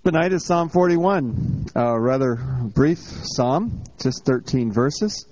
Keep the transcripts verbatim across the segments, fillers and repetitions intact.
Tonight is Psalm forty-one, a rather brief psalm, just thirteen verses.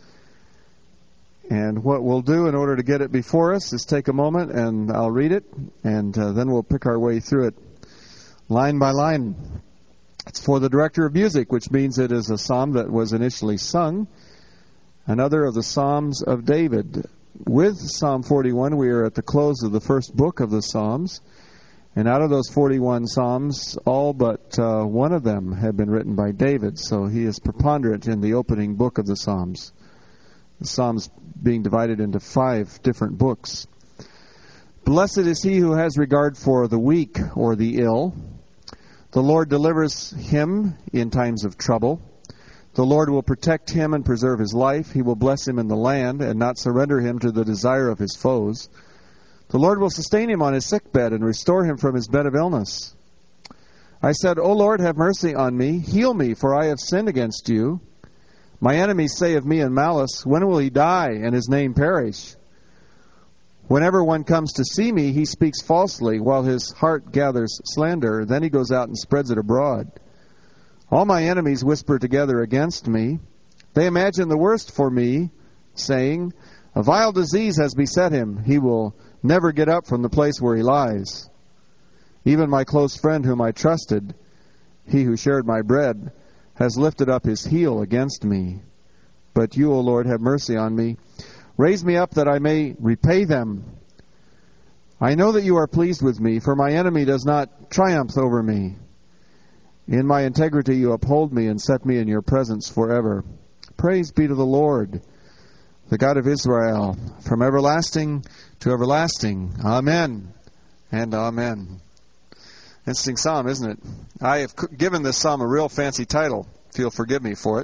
And what we'll do in order to get it before us is take a moment and I'll read it, and uh, then we'll pick our way through it line by line. It's for the director of music, which means it is a psalm that was initially sung, another of the Psalms of David. With Psalm forty-one, we are at the close of the first book of the Psalms. And out of those forty-one Psalms, all but uh, one of them have been written by David. So he is preponderant in the opening book of the Psalms. The Psalms being divided into five different books. Blessed is he who has regard for the weak or the ill. The Lord delivers him in times of trouble. The Lord will protect him and preserve his life. He will bless him in the land and not surrender him to the desire of his foes. The Lord will sustain him on his sickbed and restore him from his bed of illness. I said, O Lord, have mercy on me. Heal me, for I have sinned against you. My enemies say of me in malice, when will he die and his name perish? Whenever one comes to see me, he speaks falsely, while his heart gathers slander. Then he goes out and spreads it abroad. All my enemies whisper together against me. They imagine the worst for me, saying, a vile disease has beset him. He will never get up from the place where he lies. Even my close friend whom I trusted, he who shared my bread, has lifted up his heel against me. But you, O Lord, have mercy on me. Raise me up that I may repay them. I know that you are pleased with me, for my enemy does not triumph over me. In my integrity you uphold me and set me in your presence forever. Praise be to the Lord, the God of Israel, from everlasting to everlasting. Amen and amen. Interesting psalm, isn't it? I have given this psalm a real fancy title, if you'll forgive me for it.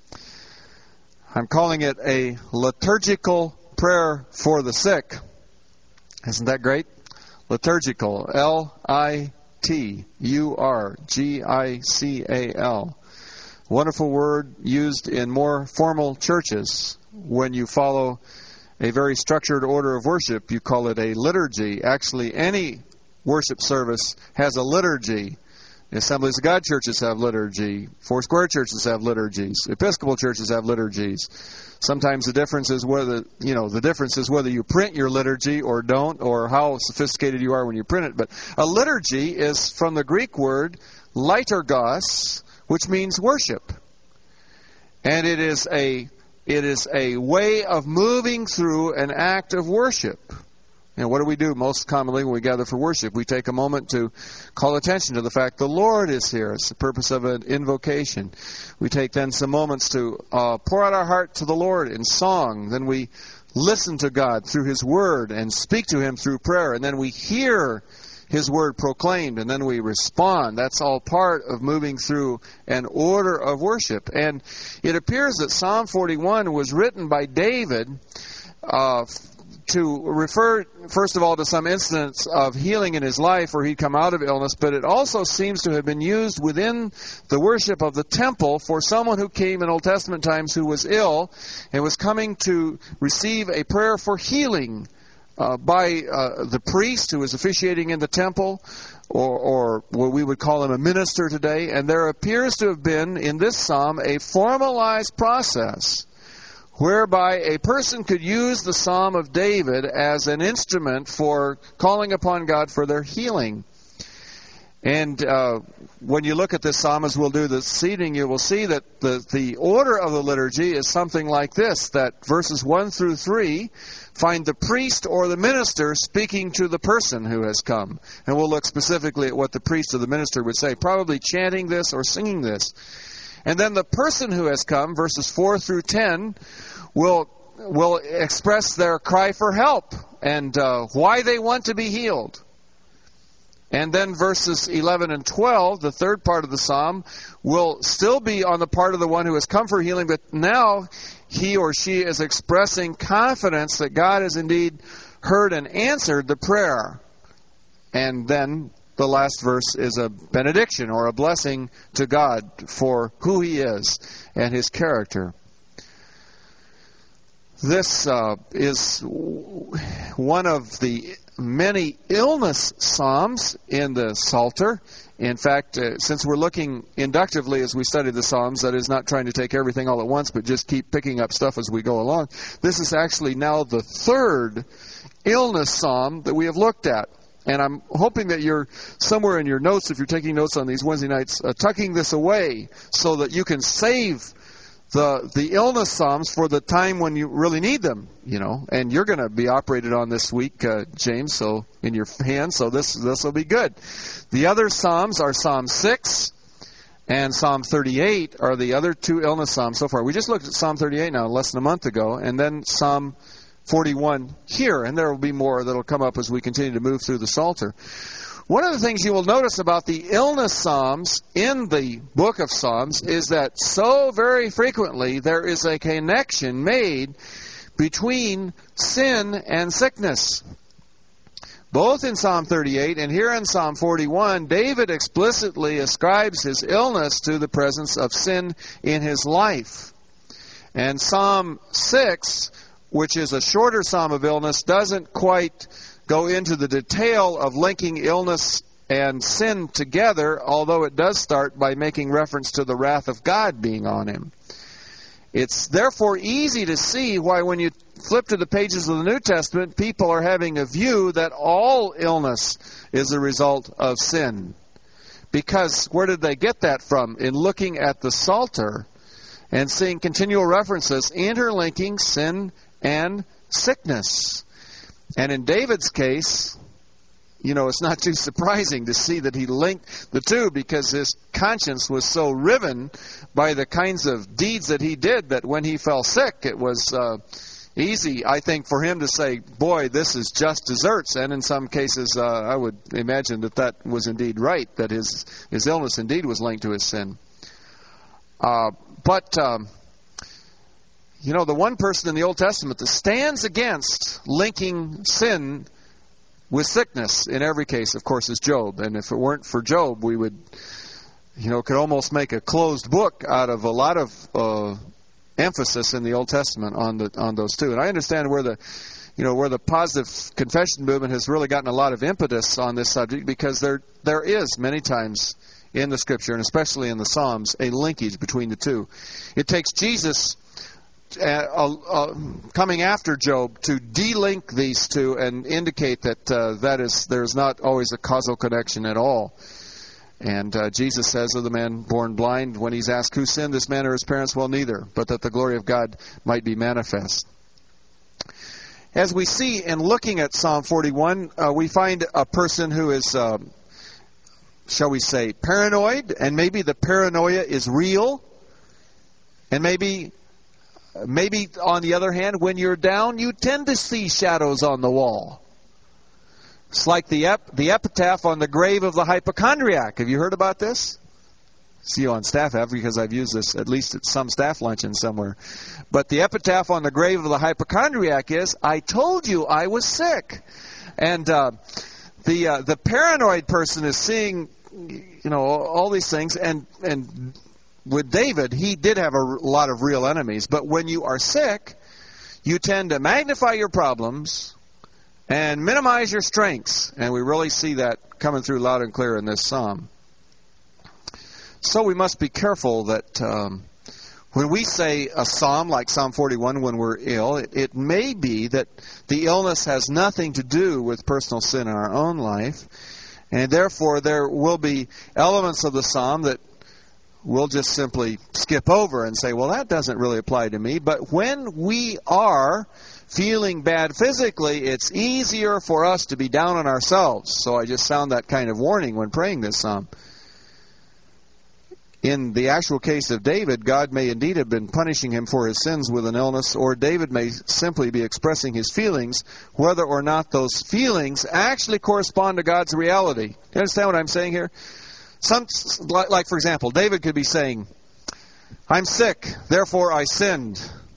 I'm calling it a liturgical prayer for the sick. Isn't that great? Liturgical. L I T U R G I C A L. Wonderful word used in more formal churches. When you follow a very structured order of worship, you call it a liturgy. Actually, any worship service has a liturgy. The Assemblies of God churches have liturgy. Four Square churches have liturgies. Episcopal churches have liturgies. Sometimes the difference is whether, you know, the difference is whether you print your liturgy or don't, or how sophisticated you are when you print it. But a liturgy is from the Greek word liturgos, which means worship. And it is a It is a way of moving through an act of worship. And what do we do most commonly when we gather for worship? We take a moment to call attention to the fact the Lord is here. It's the purpose of an invocation. We take then some moments to uh, pour out our heart to the Lord in song. Then we listen to God through His Word and speak to Him through prayer. And then we hear His Word proclaimed, and then we respond. That's all part of moving through an order of worship. And it appears that Psalm forty-one was written by David uh, to refer, first of all, to some instance of healing in his life where he'd come out of illness, but it also seems to have been used within the worship of the temple for someone who came in Old Testament times who was ill and was coming to receive a prayer for healing Uh, by uh, the priest who was officiating in the temple, or, or what we would call him a minister today. And there appears to have been, in this psalm, a formalized process whereby a person could use the Psalm of David as an instrument for calling upon God for their healing. And uh, when you look at this psalm, as we'll do this evening, you will see that the, the order of the liturgy is something like this, that verses one through three find the priest or the minister speaking to the person who has come. And we'll look specifically at what the priest or the minister would say, probably chanting this or singing this. And then the person who has come, verses four through ten, will will express their cry for help and uh, why they want to be healed. And then verses eleven and twelve, the third part of the psalm, will still be on the part of the one who has come for healing, but now he or she is expressing confidence that God has indeed heard and answered the prayer. And then the last verse is a benediction or a blessing to God for who He is and His character. This uh, is one of the many illness psalms in the Psalter, In fact, uh, since we're looking inductively as we study the Psalms, that is not trying to take everything all at once, but just keep picking up stuff as we go along, this is actually now the third illness psalm that we have looked at. And I'm hoping that you're somewhere in your notes, if you're taking notes on these Wednesday nights, uh, tucking this away so that you can save the the illness psalms for the time when you really need them, you know. And you're going to be operated on this week, uh, James, so in your hands, so this this will be good. The other psalms are Psalm six and Psalm thirty-eight are the other two illness psalms so far. We just looked at Psalm thirty-eight now, less than a month ago, and then Psalm forty-one here, and there will be more that will come up as we continue to move through the Psalter. One of the things you will notice about the illness psalms in the book of Psalms is that so very frequently there is a connection made between sin and sickness. Both in Psalm thirty-eight and here in Psalm forty-one, David explicitly ascribes his illness to the presence of sin in his life. And Psalm six, which is a shorter psalm of illness, doesn't quite go into the detail of linking illness and sin together, although it does start by making reference to the wrath of God being on him. It's therefore easy to see why when you flip to the pages of the New Testament, people are having a view that all illness is a result of sin. Because where did they get that from? In looking at the Psalter and seeing continual references interlinking sin and sickness. And in David's case, you know, it's not too surprising to see that he linked the two because his conscience was so riven by the kinds of deeds that he did that when he fell sick, it was uh, easy, I think, for him to say, boy, this is just desserts. And in some cases, uh, I would imagine that that was indeed right, that his, his illness indeed was linked to his sin. Uh, but... Um, You know, the one person in the Old Testament that stands against linking sin with sickness in every case, of course, is Job. And if it weren't for Job, we would, you know, could almost make a closed book out of a lot of uh, emphasis in the Old Testament on the on those two. And I understand where the, you know, where the positive confession movement has really gotten a lot of impetus on this subject because there there is many times in the Scripture, and especially in the Psalms, a linkage between the two. It takes Jesus Uh, uh, coming after Job to de-link these two and indicate that uh, that is there's not always a causal connection at all. And uh, Jesus says of the man born blind, when he's asked who sinned, this man or his parents, well, neither, but that the glory of God might be manifest. As we see in looking at Psalm forty-one, uh, we find a person who is, uh, shall we say, paranoid, and maybe the paranoia is real, and maybe Maybe, on the other hand, when you're down, you tend to see shadows on the wall. It's like the ep- the epitaph on the grave of the hypochondriac. Have you heard about this? See you on staff have, because I've used this at least at some staff luncheon somewhere. But the epitaph on the grave of the hypochondriac is, I told you I was sick. And uh, the uh, the paranoid person is seeing, you know, all these things, and and with David, he did have a lot of real enemies. But when you are sick, you tend to magnify your problems and minimize your strengths. And we really see that coming through loud and clear in this psalm. So we must be careful that um, when we say a psalm like Psalm forty-one when we're ill, it, it may be that the illness has nothing to do with personal sin in our own life. And therefore, there will be elements of the psalm that we'll just simply skip over and say, well, that doesn't really apply to me. But when we are feeling bad physically, it's easier for us to be down on ourselves. So I just sound that kind of warning when praying this psalm. In the actual case of David, God may indeed have been punishing him for his sins with an illness, or David may simply be expressing his feelings, whether or not those feelings actually correspond to God's reality. Do you understand what I'm saying here? Some, like, for example, David could be saying, I'm sick, therefore I sinned.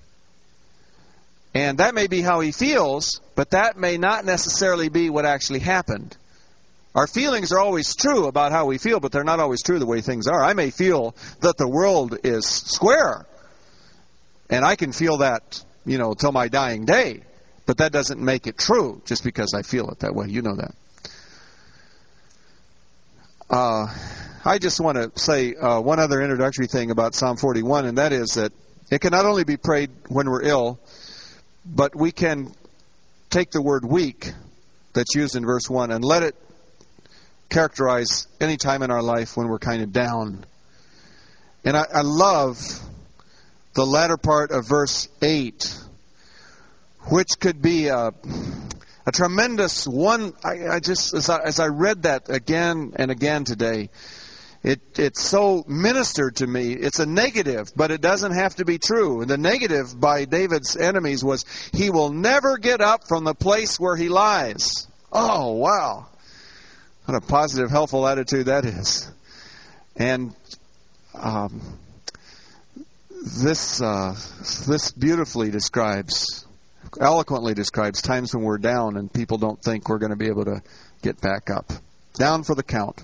And that may be how he feels, but that may not necessarily be what actually happened. Our feelings are always true about how we feel, but they're not always true the way things are. I may feel that the world is square, and I can feel that, you know, till my dying day. But that doesn't make it true just because I feel it that way. You know that. Uh, I just want to say uh, one other introductory thing about Psalm forty-one, and that is that it can not only be prayed when we're ill, but we can take the word weak that's used in verse one and let it characterize any time in our life when we're kind of down. And I, I love the latter part of verse eight, which could be a, a tremendous one. I, I just, as I, as I read that again and again today, it it so ministered to me. It's a negative, but it doesn't have to be true. And the negative by David's enemies was, he will never get up from the place where he lies. Oh, wow. What a positive, helpful attitude that is. And um, this uh, this beautifully describes, eloquently describes times when we're down and people don't think we're going to be able to get back up. Down for the count.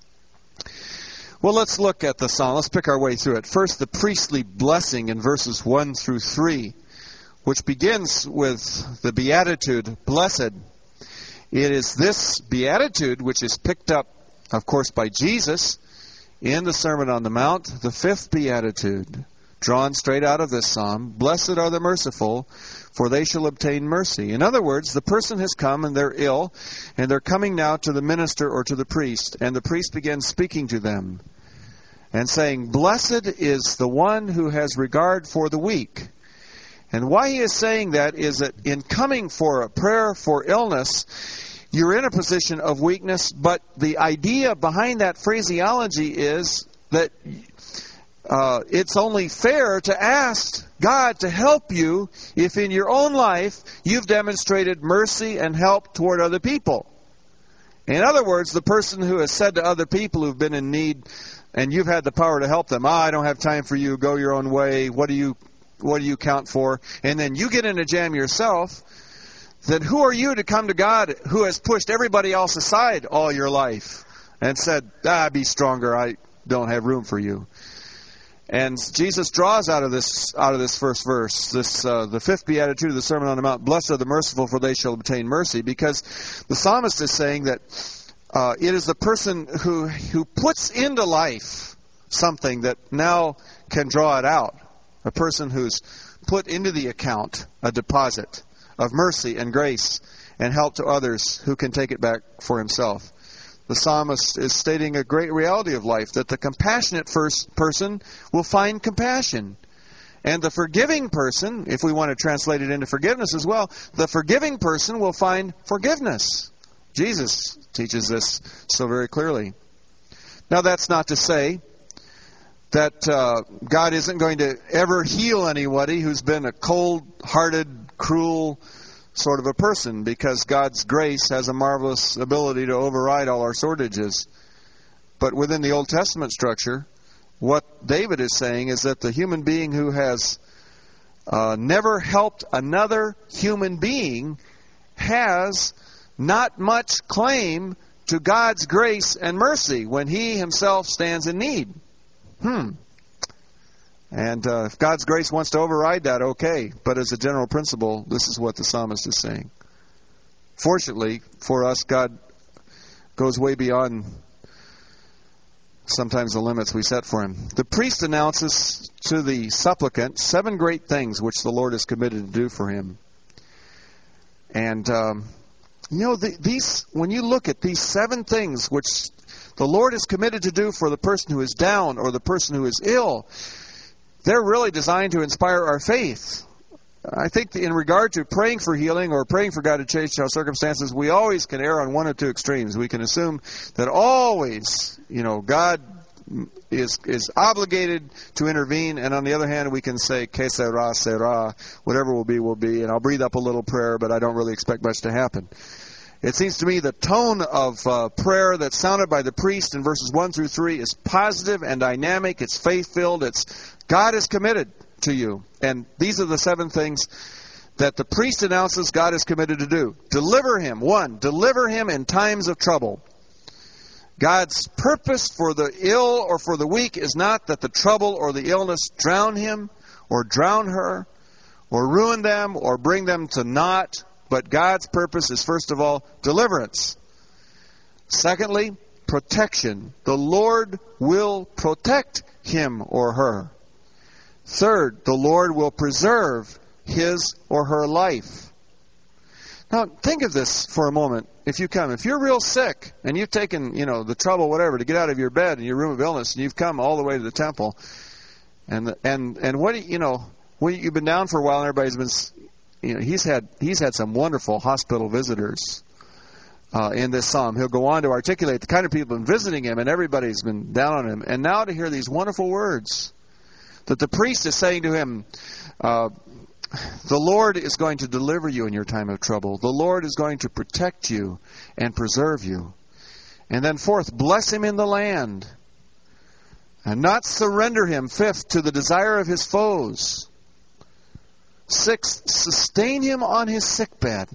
Well, let's look at the psalm. Let's pick our way through it. First, the priestly blessing in verses one through three, which begins with the beatitude, blessed. It is this beatitude which is picked up, of course, by Jesus in the Sermon on the Mount, the fifth beatitude, drawn straight out of this psalm. Blessed are the merciful, for they shall obtain mercy. In other words, the person has come and they're ill, and they're coming now to the minister or to the priest, and the priest begins speaking to them and saying, blessed is the one who has regard for the weak. And why he is saying that is that in coming for a prayer for illness, you're in a position of weakness, but the idea behind that phraseology is that uh, it's only fair to ask God to help you if in your own life you've demonstrated mercy and help toward other people. In other words, the person who has said to other people who've been in need, and you've had the power to help them, ah, I don't have time for you, go your own way, what do you What do you count for? And then you get in a jam yourself, then who are you to come to God who has pushed everybody else aside all your life and said, ah, be stronger, I don't have room for you. And Jesus draws out of this out of this first verse, this uh, the fifth beatitude of the Sermon on the Mount, blessed are the merciful, for they shall obtain mercy, because the psalmist is saying that uh, it is the person who who puts into life something that now can draw it out. A person who's put into the account a deposit of mercy and grace and help to others who can take it back for himself. The psalmist is stating a great reality of life, that the compassionate first person will find compassion. And the forgiving person, if we want to translate it into forgiveness as well, the forgiving person will find forgiveness. Jesus teaches this so very clearly. Now, that's not to say that uh, God isn't going to ever heal anybody who's been a cold-hearted, cruel sort of a person, because God's grace has a marvelous ability to override all our shortages. But within the Old Testament structure, what David is saying is that the human being who has uh, never helped another human being has not much claim to God's grace and mercy when he himself stands in need. Hmm. And uh, if God's grace wants to override that, okay. But as a general principle, this is what the psalmist is saying. Fortunately for us, God goes way beyond sometimes the limits we set for him. The priest announces to the supplicant seven great things which the Lord is committed to do for him. And, um, you know, the, these when you look at these seven things which the Lord is committed to do for the person who is down or the person who is ill, they're really designed to inspire our faith. I think in regard to praying for healing or praying for God to change our circumstances, we always can err on one of two extremes. We can assume that always, you know, God is is obligated to intervene, and on the other hand, we can say, que sera, sera, whatever will be, will be, and I'll breathe up a little prayer, but I don't really expect much to happen. It seems to me the tone of uh, prayer that's sounded by the priest in verses one through three is positive and dynamic. It's faith-filled. It's God is committed to you. And these are the seven things that the priest announces God is committed to do. Deliver him. One, deliver him in times of trouble. God's purpose for the ill or for the weak is not that the trouble or the illness drown him or drown her or ruin them or bring them to naught. But God's purpose is, first of all, deliverance. Secondly, protection. The Lord will protect him or her. Third, the Lord will preserve his or her life. Now, think of this for a moment. If you come, if you're real sick and you've taken, you know, the trouble, whatever, to get out of your bed in your room of illness, and you've come all the way to the temple, and and and what do you, you know, when you've been down for a while, and everybody's been, you know, he's had he's had some wonderful hospital visitors uh, in this psalm. He'll go on to articulate the kind of people who've been visiting him, and everybody's been down on him. And now to hear these wonderful words that the priest is saying to him. Uh, The Lord is going to deliver you in your time of trouble. The Lord is going to protect you and preserve you. And then fourth, bless him in the land. And not surrender him. Fifth, to the desire of his foes. Sixth, sustain him on his sickbed.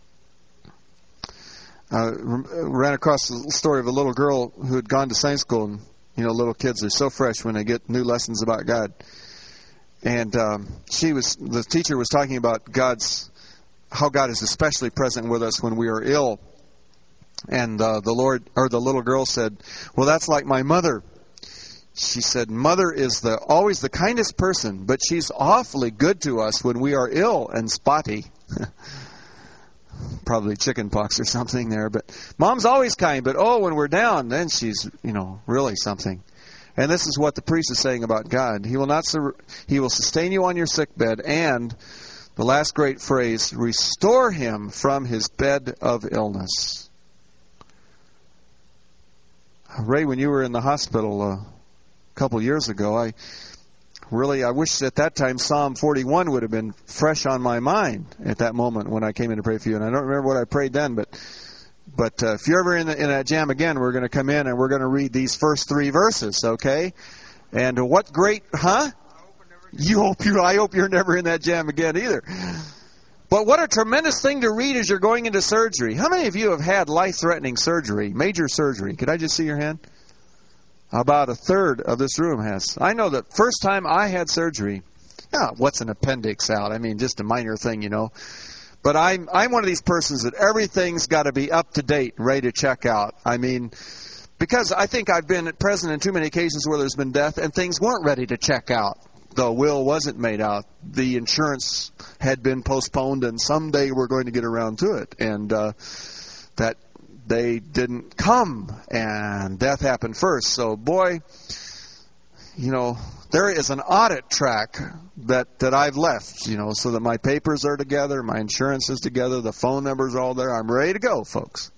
Uh, ran across the story of a little girl who had gone to Sunday school. And, you know, little kids are so fresh when they get new lessons about God. And um, she was, the teacher was talking about God's, how God is especially present with us when we are ill. And uh, the Lord, or the little girl said, "Well, that's like my mother." She said, "Mother is the always the kindest person, but she's awfully good to us when we are ill and spotty." Probably chicken pox or something there. But Mom's always kind, but oh, when we're down, then she's, you know, really something. And this is what the priest is saying about God. He will not sur- he will sustain you on your sickbed, and the last great phrase, restore him from his bed of illness. Ray, when you were in the hospital a couple years ago, I really I wish at that time Psalm forty-one would have been fresh on my mind at that moment when I came in to pray for you. And I don't remember what I prayed then, but But uh, if you're ever in, the, in that jam again, we're going to come in and we're going to read these first three verses, okay? And uh, what great, huh? You hope you. I hope you're never in that jam again either. But what a tremendous thing to read as you're going into surgery. How many of you have had life-threatening surgery, major surgery? Could I just see your hand? About a third of this room has. I know that first time I had surgery, yeah, what's an appendix out? I mean, just a minor thing, you know. But I'm I'm one of these persons that everything's got to be up to date, ready to check out. I mean, because I think I've been present in too many occasions where there's been death and things weren't ready to check out. The will wasn't made out. The insurance had been postponed, and someday we're going to get around to it. And uh, that day didn't come, and death happened first. So, boy, you know, there is an audit track that, that I've left, you know, so that my papers are together, my insurance is together, the phone numbers are all there. I'm ready to go, folks.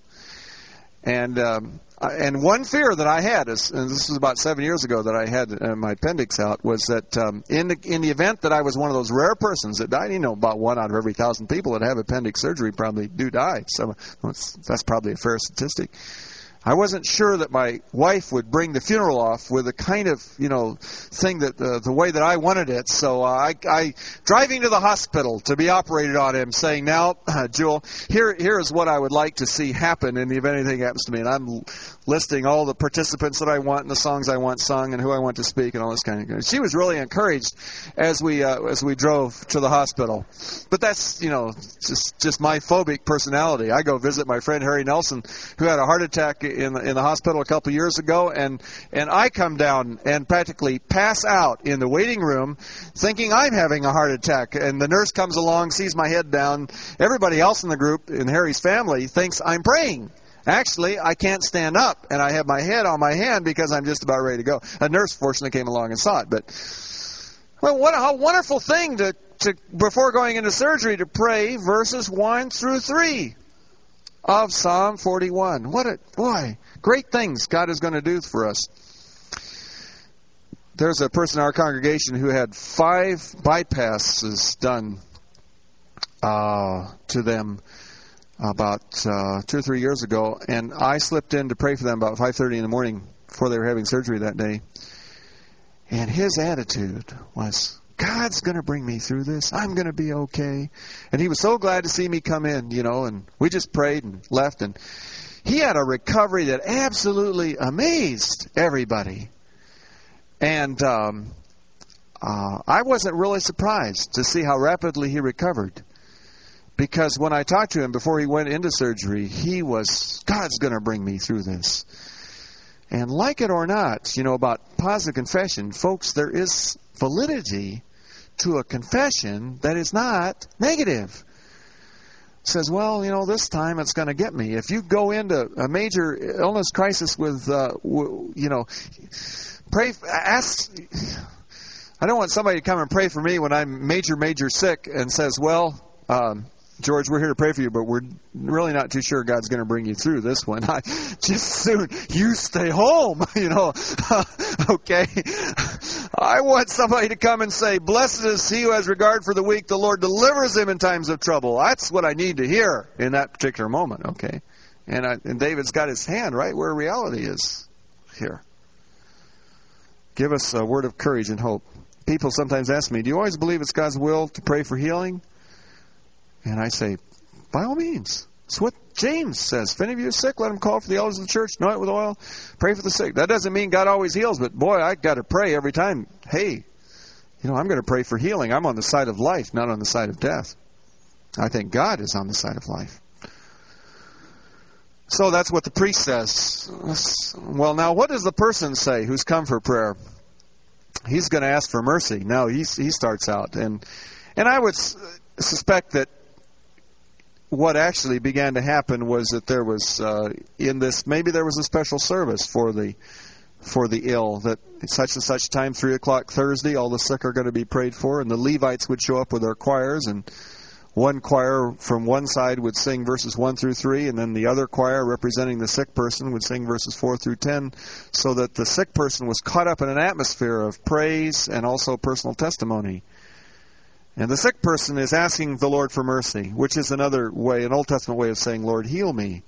And um, and one fear that I had, is, and this was about seven years ago that I had uh, my appendix out, was that um, in the in the event that I was one of those rare persons that died, you know, about one out of every thousand people that have appendix surgery probably do die. So that's probably a fair statistic. I wasn't sure that my wife would bring the funeral off with the kind of, you know, thing that uh, the way that I wanted it. So uh, I, I driving to the hospital to be operated on him, saying, "Now, uh, Jewel, here here is what I would like to see happen in the event anything happens to me." And I'm listing all the participants that I want and the songs I want sung and who I want to speak and all this kind of thing. She was really encouraged as we uh, as we drove to the hospital. But that's, you know, just just my phobic personality. I go visit my friend Harry Nelson, who had a heart attack in the, in the hospital a couple years ago, and and I come down and practically pass out in the waiting room thinking I'm having a heart attack, and the nurse comes along, sees my head down. Everybody else in the group, in Harry's family, thinks I'm praying. Actually, I can't stand up, and I have my head on my hand because I'm just about ready to go. A nurse fortunately came along and saw it. But, well, what a wonderful thing to, to before going into surgery to pray verses one through three of Psalm forty-one. What a, boy, great things God is going to do for us. There's a person in our congregation who had five bypasses done uh, to them about uh, two or three years ago, and I slipped in to pray for them about five thirty in the morning before they were having surgery that day. And his attitude was, God's going to bring me through this. I'm going to be okay. And he was so glad to see me come in, you know, and we just prayed and left. And he had a recovery that absolutely amazed everybody. And um, uh, I wasn't really surprised to see how rapidly he recovered. Because when I talked to him before he went into surgery, he was, God's going to bring me through this. And like it or not, you know, about positive confession, folks, there is validity to a confession that is not negative. It says, well, you know, this time it's going to get me. If you go into a major illness crisis with, uh, w- you know, pray, ask. I don't want somebody to come and pray for me when I'm major, major sick and says, well, um, George, we're here to pray for you, but we're really not too sure God's going to bring you through this one. I, just soon, you stay home, you know. Okay? I want somebody to come and say, blessed is he who has regard for the weak. The Lord delivers him in times of trouble. That's what I need to hear in that particular moment, okay? And, I, and David's got his hand right where reality is here. Give us a word of courage and hope. People sometimes ask me, do you always believe it's God's will to pray for healing? And I say, by all means. It's what James says. If any of you are sick, let him call for the elders of the church, anoint with oil, pray for the sick. That doesn't mean God always heals, but boy, I got to pray every time. Hey, you know, I'm going to pray for healing. I'm on the side of life, not on the side of death. I think God is on the side of life. So that's what the priest says. Well, now, what does the person say who's come for prayer? He's going to ask for mercy. Now, he, he starts out. And, and I would suspect that what actually began to happen was that there was uh, in this, maybe there was a special service for the for the ill, that at such and such time, three o'clock Thursday, all the sick are going to be prayed for, and the Levites would show up with their choirs, and one choir from one side would sing verses one through three, and then the other choir representing the sick person would sing verses four through ten, so that the sick person was caught up in an atmosphere of praise and also personal testimony. And the sick person is asking the Lord for mercy, which is another way, an Old Testament way of saying, Lord, heal me.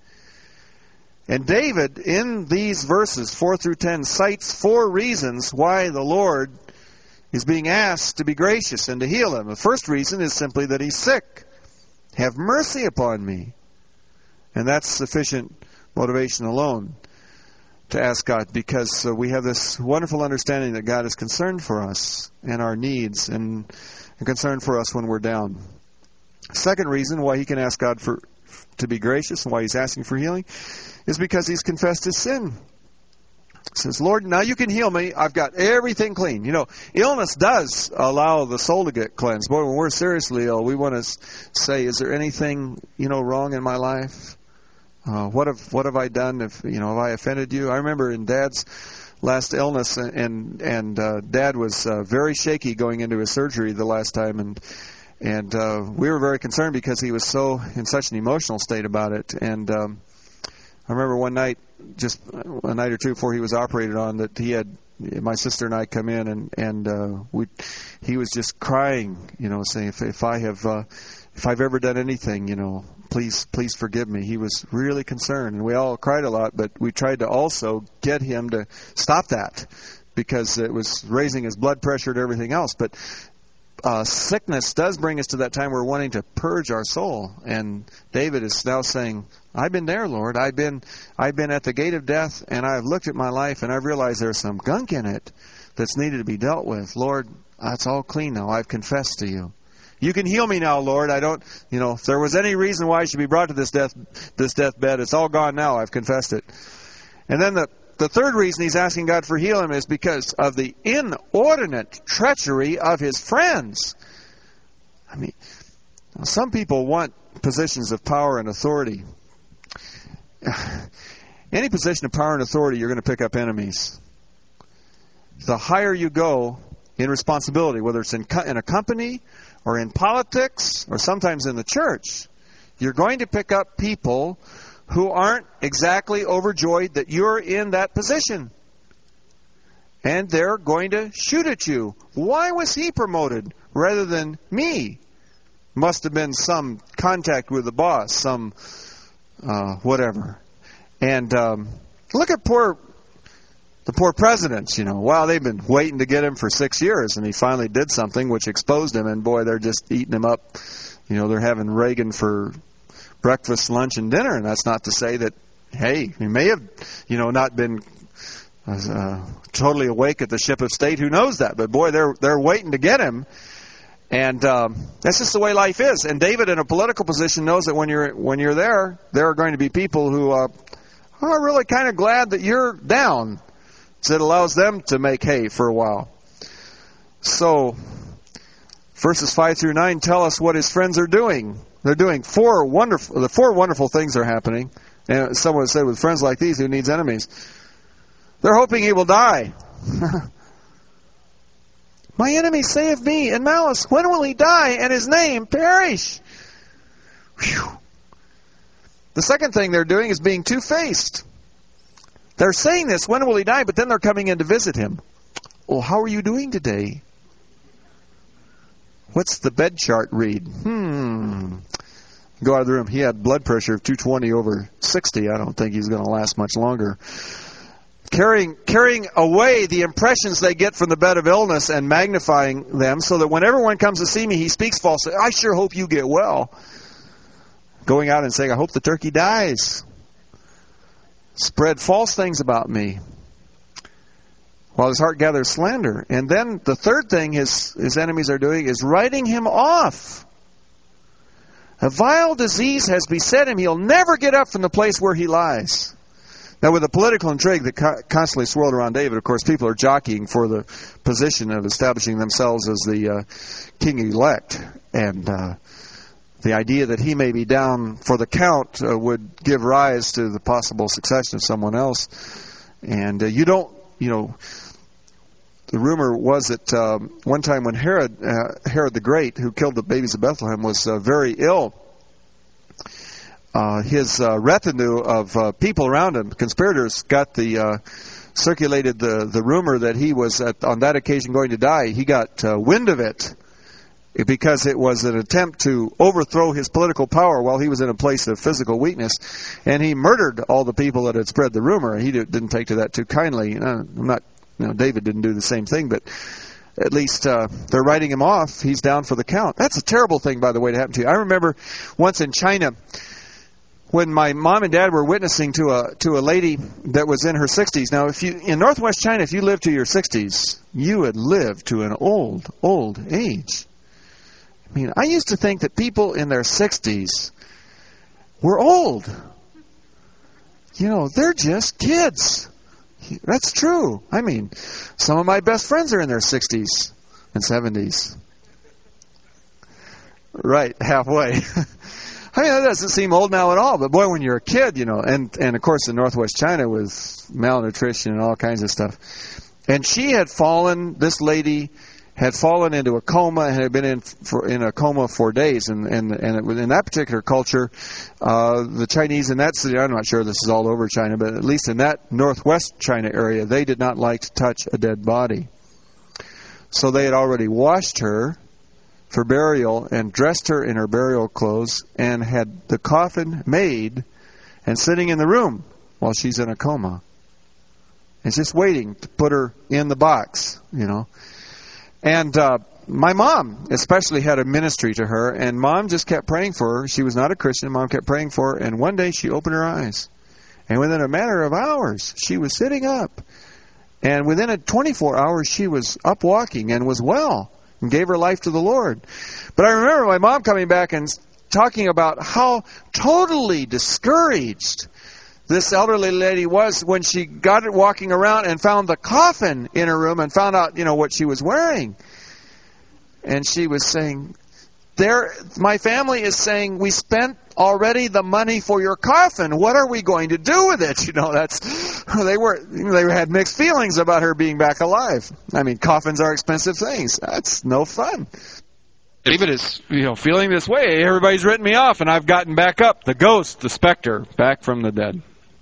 And David, in these verses, four through ten, cites four reasons why the Lord is being asked to be gracious and to heal him. The first reason is simply that he's sick. Have mercy upon me. And that's sufficient motivation alone to ask God, because uh, we have this wonderful understanding that God is concerned for us and our needs, and and concerned for us when we're down. Second reason why he can ask God for to be gracious and why he's asking for healing is because he's confessed his sin. He says, Lord, now you can heal me. I've got everything clean. You know, illness does allow the soul to get cleansed. Boy, when we're seriously ill, we want to say, is there anything, you know, wrong in my life? Uh, what have what have I done? If you know, have I offended you? I remember in Dad's last illness, and and, and uh, Dad was uh, very shaky going into his surgery the last time, and and uh, we were very concerned because he was so in such an emotional state about it. And um, I remember one night, just a night or two before he was operated on, that he had my sister and I come in, and and uh, we he was just crying, you know, saying, if if I have uh, if I've ever done anything, you know, please please forgive me. He was really concerned, and we all cried a lot, but we tried to also get him to stop that, because it was raising his blood pressure and everything else. But uh, sickness does bring us to that time where we're wanting to purge our soul, and David is now saying, I've been there, Lord. I've been I've been at the gate of death, and I've looked at my life, and I've realized there's some gunk in it that's needed to be dealt with. Lord, that's all clean now. I've confessed to you. You can heal me now, Lord. I don't, you know, if there was any reason why I should be brought to this death, this deathbed, it's all gone now. I've confessed it. And then the, the third reason he's asking God for healing is because of the inordinate treachery of his friends. I mean, some people want positions of power and authority. Any position of power and authority, you're going to pick up enemies. The higher you go in responsibility, whether it's in, in a company or in politics, or sometimes in the church, you're going to pick up people who aren't exactly overjoyed that you're in that position. And they're going to shoot at you. Why was he promoted rather than me? Must have been some contact with the boss, some uh, whatever. And um, look at poor The poor presidents, you know, wow, they've been waiting to get him for six years, and he finally did something which exposed him, and boy, they're just eating him up. You know, they're having Reagan for breakfast, lunch, and dinner, and that's not to say that, hey, he may have, you know, not been uh, totally awake at the ship of state. Who knows that? But boy, they're they're waiting to get him, and um, that's just the way life is. And David, in a political position, knows that when you're when you're there, there are going to be people who uh, I'm really kind of glad that you're down. So it allows them to make hay for a while. So, verses five through nine tell us what his friends are doing. They're doing four wonderful, the four wonderful things are happening. And someone said, with friends like these, who needs enemies? They're hoping he will die. My enemies say of me in malice, when will he die and his name perish? Whew. The second thing they're doing is being two-faced. They're saying this, when will he die? But then they're coming in to visit him. Well, how are you doing today? What's the bed chart read? Hmm. Go out of the room. He had blood pressure of two twenty over sixty. I don't think he's going to last much longer. Carrying, carrying away the impressions they get from the bed of illness and magnifying them so that when everyone comes to see me, he speaks falsely. I sure hope you get well. Going out and saying, I hope the turkey dies. Spread false things about me, while his heart gathers slander. And then the third thing his, his enemies are doing is writing him off. A vile disease has beset him. He'll never get up from the place where he lies. Now, with the political intrigue that co- constantly swirled around David, of course, people are jockeying for the position of establishing themselves as the uh, king-elect. And uh, the idea that he may be down for the count uh, would give rise to the possible succession of someone else. And uh, you don't, you know, the rumor was that um, one time when Herod, uh, Herod the Great, who killed the babies of Bethlehem, was uh, very ill, uh, his uh, retinue of uh, people around him, conspirators, got the uh, circulated the, the rumor that he was at, on that occasion going to die. He got uh, wind of it because it was an attempt to overthrow his political power while he was in a place of physical weakness, and he murdered all the people that had spread the rumor. He didn't take to that too kindly. Uh, I'm not, you know, David didn't do the same thing, but at least uh, they're writing him off. He's down for the count. That's a terrible thing, by the way, to happen to you. I remember once in China, when my mom and dad were witnessing to a to a lady that was in her sixties. Now, if you in Northwest China, if you lived to your sixties, you would live to an old, old age. I mean, I used to think that people in their sixties were old. You know, they're just kids. That's true. I mean, some of my best friends are in their sixties and seventies. Right, halfway. I mean, that doesn't seem old now at all. But boy, when you're a kid, you know, and, and of course in Northwest China with malnutrition and all kinds of stuff. And she had fallen, this lady had fallen into a coma and had been in for, in a coma for days. And, and, and it was in that particular culture, uh, the Chinese in that city, I'm not sure this is all over China, but at least in that Northwest China area, they did not like to touch a dead body. So they had already washed her for burial and dressed her in her burial clothes and had the coffin made and sitting in the room while she's in a coma. It's just waiting to put her in the box, you know. And uh, my mom especially had a ministry to her, and Mom just kept praying for her. She was not a Christian. Mom kept praying for her, and one day she opened her eyes. And within a matter of hours, she was sitting up. And within a twenty-four hours, she was up walking and was well and gave her life to the Lord. But I remember my mom coming back and talking about how totally discouraged this elderly lady was when she got it walking around and found the coffin in her room and found out, you know, what she was wearing. And she was saying, "There, my family is saying, we spent already the money for your coffin. What are we going to do with it?" You know, that's they were they had mixed feelings about her being back alive. I mean, coffins are expensive things. That's no fun. David is, you know, feeling this way. Everybody's written me off, and I've gotten back up. The ghost, the specter, back from the dead.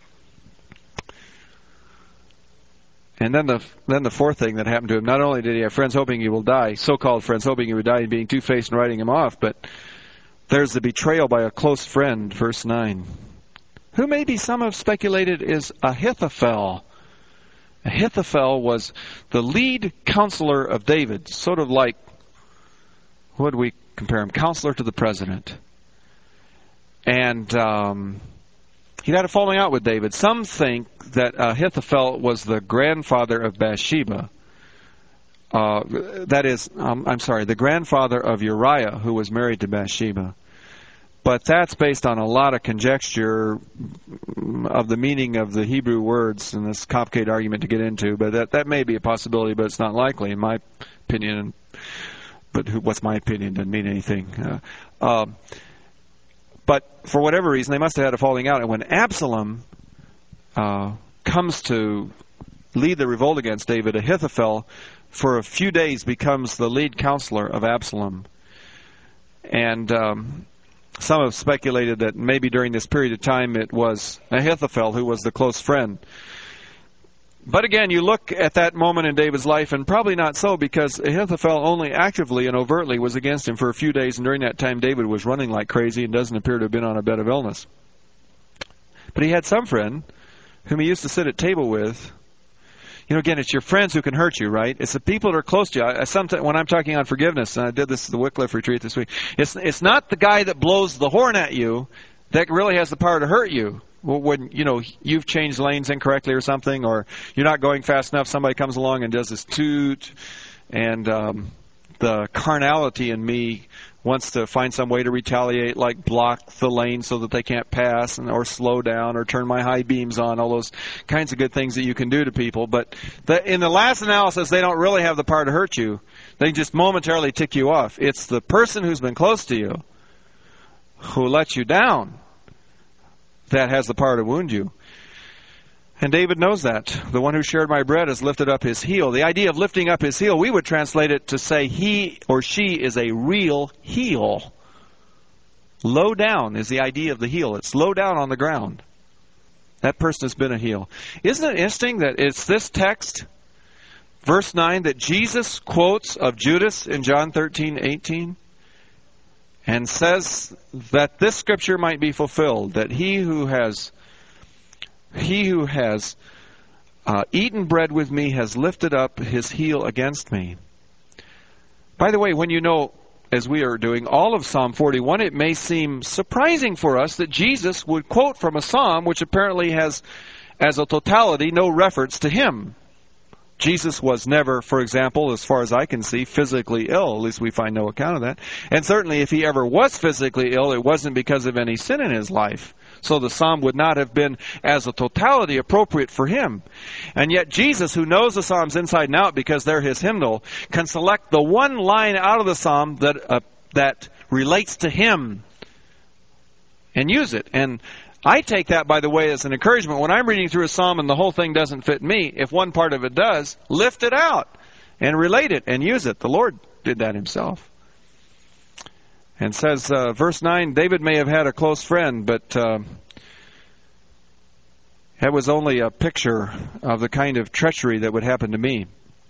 And then the then the fourth thing that happened to him, not only did he have friends hoping he will die, so-called friends hoping he would die and being two-faced and writing him off, but there's the betrayal by a close friend, verse nine, who maybe some have speculated is Ahithophel. Ahithophel was the lead counselor of David, sort of like, what do we compare him? Counselor to the president. And um, he had a falling out with David. Some think that Ahithophel was the grandfather of Bathsheba. Uh, that is, um, I'm sorry, the grandfather of Uriah, who was married to Bathsheba. But that's based on a lot of conjecture of the meaning of the Hebrew words, and this complicated argument to get into. But that that may be a possibility, but it's not likely, in my opinion. But who, what's my opinion? Doesn't mean anything. Uh, um, but for whatever reason, they must have had a falling out. And when Absalom uh, comes to lead the revolt against David, Ahithophel, for a few days, becomes the lead counselor of Absalom. And Um, Some have speculated that maybe during this period of time it was Ahithophel who was the close friend. But again, you look at that moment in David's life, and probably not so, because Ahithophel only actively and overtly was against him for a few days, and during that time David was running like crazy and doesn't appear to have been on a bed of illness. But he had some friend whom he used to sit at table with. You know, again, it's your friends who can hurt you, right? It's the people that are close to you. I, sometimes, when I'm talking on forgiveness, and I did this at the Wycliffe retreat this week, it's it's not the guy that blows the horn at you that really has the power to hurt you. When, you know, you've changed lanes incorrectly or something, or you're not going fast enough, somebody comes along and does this toot, and um, the carnality in me wants to find some way to retaliate, like block the lane so that they can't pass, and or slow down, or turn my high beams on, all those kinds of good things that you can do to people. But the, in the last analysis, they don't really have the power to hurt you. They just momentarily tick you off. It's the person who's been close to you, who let you down, that has the power to wound you. And David knows that. The one who shared my bread has lifted up his heel. The idea of lifting up his heel, we would translate it to say he or she is a real heel. Low down is the idea of the heel. It's low down on the ground. That person has been a heel. Isn't it interesting that it's this text, verse nine, that Jesus quotes of Judas in John thirteen eighteen? And says that this scripture might be fulfilled, that he who has He who has uh, eaten bread with me has lifted up his heel against me. By the way, when you know, as we are doing, all of Psalm forty-one, it may seem surprising for us that Jesus would quote from a psalm which apparently has, as a totality, no reference to him. Jesus was never, for example, as far as I can see, physically ill. At least we find no account of that. And certainly if he ever was physically ill, it wasn't because of any sin in his life. So the psalm would not have been, as a totality, appropriate for him. And yet Jesus, who knows the psalms inside and out because they're his hymnal, can select the one line out of the psalm that uh, that relates to him and use it. And I take that, by the way, as an encouragement. When I'm reading through a psalm and the whole thing doesn't fit me, if one part of it does, lift it out and relate it and use it. The Lord did that himself. And says, uh, verse nine, David may have had a close friend, but uh, that was only a picture of the kind of treachery that would happen to me.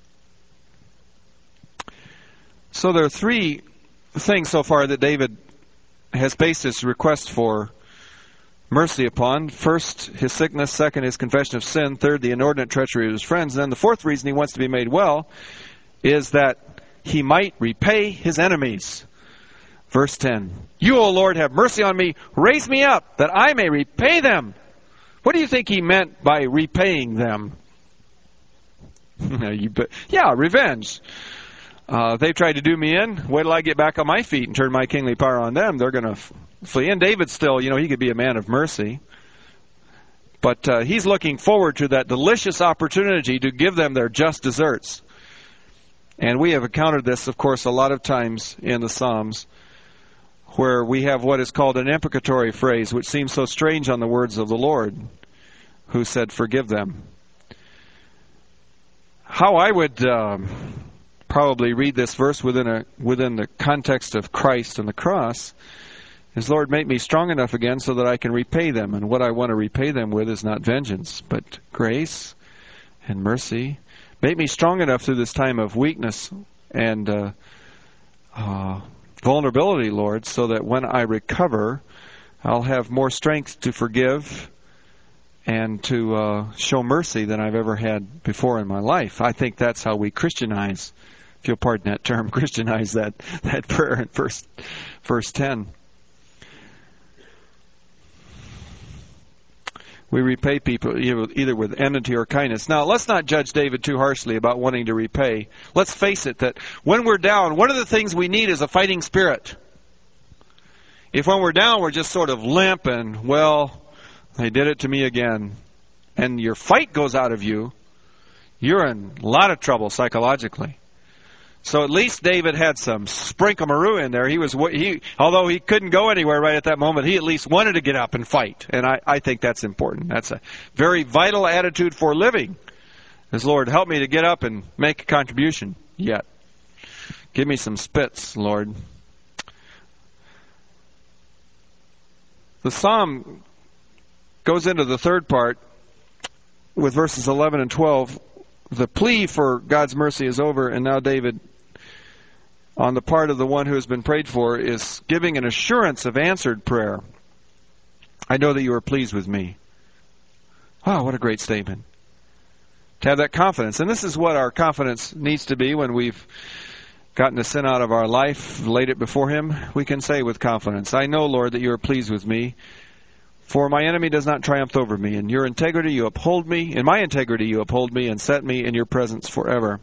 So there are three things so far that David has based his request for mercy upon. First, his sickness. Second, his confession of sin. Third, the inordinate treachery of his friends. And then the fourth reason he wants to be made well is that he might repay his enemies. Verse ten, you, O Lord, have mercy on me. Raise me up that I may repay them. What do you think he meant by repaying them? you bet. Yeah, revenge. Uh, they tried to do me in. Wait till I get back on my feet and turn my kingly power on them. They're going to f- flee. And David still, you know, he could be a man of mercy. But uh, he's looking forward to that delicious opportunity to give them their just deserts. And we have encountered this, of course, a lot of times in the Psalms, where we have what is called an imprecatory phrase, which seems so strange on the words of the Lord, who said, forgive them. How I would um, probably read this verse within a within the context of Christ and the cross is, Lord, make me strong enough again so that I can repay them. And what I want to repay them with is not vengeance, but grace and mercy. Make me strong enough through this time of weakness and uh, uh, vulnerability, Lord, so that when I recover, I'll have more strength to forgive and to uh, show mercy than I've ever had before in my life. I think that's how we Christianize, if you'll pardon that term, Christianize that, that prayer in verse, verse ten. We repay people either with enmity or kindness. Now, let's not judge David too harshly about wanting to repay. Let's face it that when we're down, one of the things we need is a fighting spirit. If when we're down, we're just sort of limp and, well, they did it to me again, and your fight goes out of you, you're in a lot of trouble psychologically. So at least David had some sprinkle-maroo in there. He was, he, although he couldn't go anywhere right at that moment, he at least wanted to get up and fight. And I, I think that's important. That's a very vital attitude for living. As Lord, help me to get up and make a contribution yet. Give me some spits, Lord. The psalm goes into the third part with verses eleven and twelve. The plea for God's mercy is over, and now David, on the part of the one who has been prayed for, is giving an assurance of answered prayer. I know that you are pleased with me. Wow, what a great statement. To have that confidence. And this is what our confidence needs to be when we've gotten the sin out of our life, laid it before Him. We can say with confidence, I know, Lord, that you are pleased with me. For my enemy does not triumph over me. In your integrity you uphold me. In my integrity you uphold me and set me in your presence forever.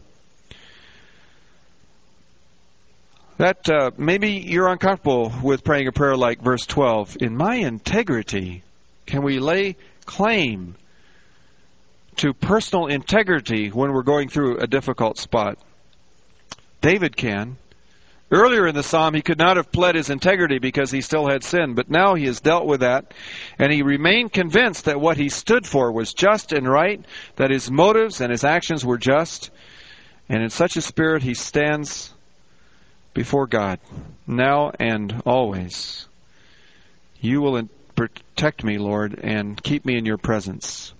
That uh, maybe you're uncomfortable with praying a prayer like verse twelve. In my integrity, can we lay claim to personal integrity when we're going through a difficult spot? David can. Earlier in the psalm, he could not have pled his integrity because he still had sin, but now he has dealt with that, and he remained convinced that what he stood for was just and right, that his motives and his actions were just, and in such a spirit he stands before God, now and always. You will protect me, Lord, and keep me in your presence.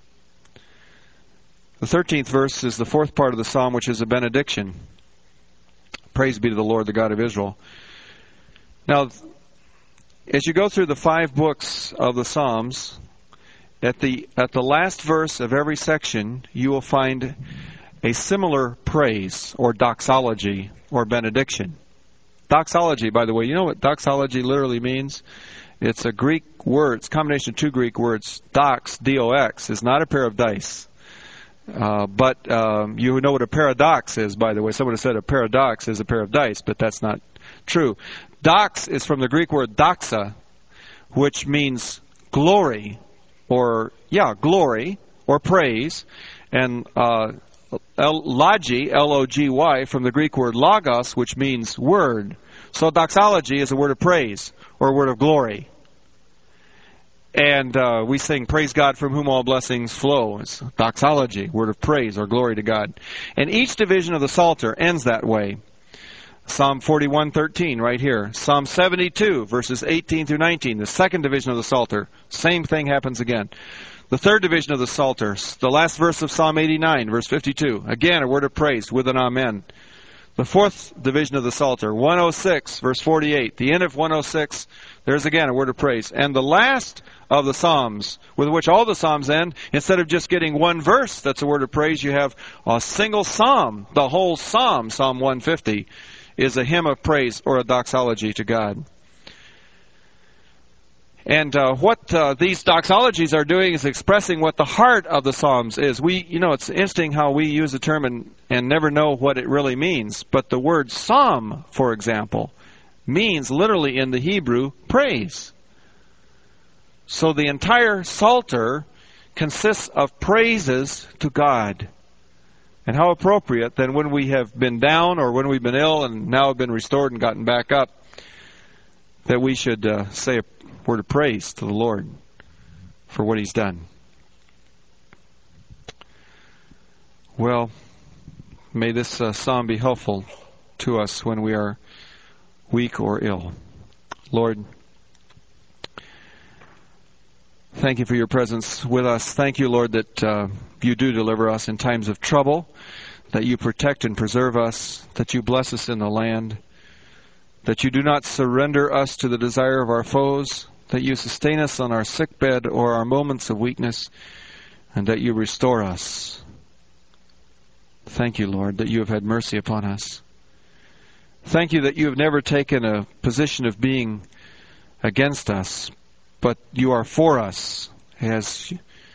The thirteenth verse is the fourth part of the psalm, which is a benediction. Praise be to the Lord, the God of Israel. Now, as you go through the five books of the Psalms, at the at the last verse of every section, you will find a similar praise or doxology or benediction. Doxology, by the way, you know what doxology literally means? It's a Greek word. It's a combination of two Greek words. Dox, D O X, is not a pair of dice. Uh, but um, you know what a paradox is, by the way. Someone has said a paradox is a pair of dice, but that's not true. Dox is from the Greek word doxa, which means glory, or, yeah, glory, or praise. And uh, logy, L O G Y, from the Greek word logos, which means word. So doxology is a word of praise, or a word of glory. And uh, we sing, praise God from whom all blessings flow. It's doxology, word of praise or glory to God. And each division of the Psalter ends that way. Psalm forty-one thirteen, right here. Psalm seventy-two, verses eighteen through nineteen, the second division of the Psalter. Same thing happens again. The third division of the Psalter, the last verse of Psalm eighty-nine, verse fifty-two. Again, a word of praise with an amen. The fourth division of the Psalter, one oh six, verse forty-eight. The end of one oh six, there's again a word of praise. And the last of the Psalms, with which all the Psalms end, instead of just getting one verse that's a word of praise, you have a single psalm. The whole psalm, Psalm one fifty, is a hymn of praise or a doxology to God. And uh, what uh, these doxologies are doing is expressing what the heart of the Psalms is. We, you know, it's interesting how we use a term and, and never know what it really means. But the word psalm, for example, means literally in the Hebrew, praise. So the entire Psalter consists of praises to God. And how appropriate then when we have been down or when we've been ill and now have been restored and gotten back up, that we should uh, say a word of praise to the Lord for what He's done. Well, may this uh, psalm be helpful to us when we are weak or ill. Lord, thank you for your presence with us. Thank you, Lord, that uh, you do deliver us in times of trouble, that you protect and preserve us, that you bless us in the land, that you do not surrender us to the desire of our foes, that you sustain us on our sickbed or our moments of weakness, and that you restore us. Thank you, Lord, that you have had mercy upon us. Thank you that you have never taken a position of being against us, but you are for us as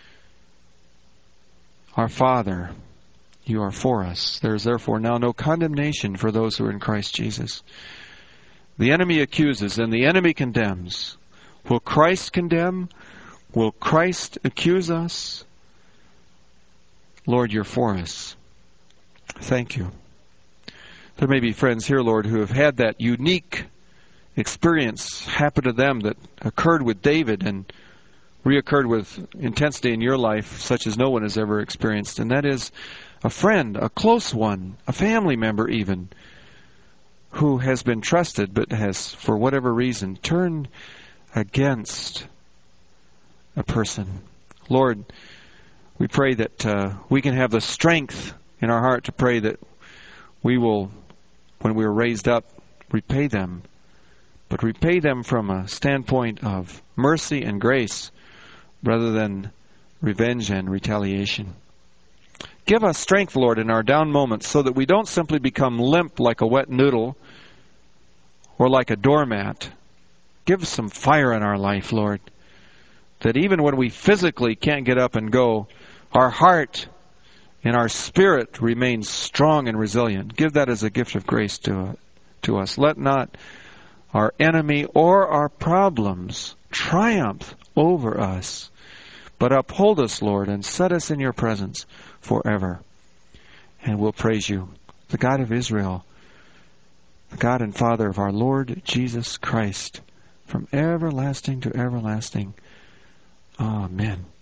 our Father. You are for us. There is therefore now no condemnation for those who are in Christ Jesus. The enemy accuses and the enemy condemns. Will Christ condemn? Will Christ accuse us? Lord, you're for us. Thank you. There may be friends here, Lord, who have had that unique experience happen to them that occurred with David and reoccurred with intensity in your life such as no one has ever experienced. And that is a friend, a close one, a family member even, who has been trusted but has, for whatever reason, turned against a person. Lord, we pray that uh, we can have the strength in our heart to pray that we will, when we are raised up, repay them. But repay them from a standpoint of mercy and grace rather than revenge and retaliation. Give us strength, Lord, in our down moments so that we don't simply become limp like a wet noodle or like a doormat. Give us some fire in our life, Lord, that even when we physically can't get up and go, our heart and our spirit remains strong and resilient. Give that as a gift of grace to, to us. Let not our enemy or our problems triumph over us, but uphold us, Lord, and set us in your presence forever. And we'll praise you, the God of Israel, the God and Father of our Lord Jesus Christ, from everlasting to everlasting. Amen.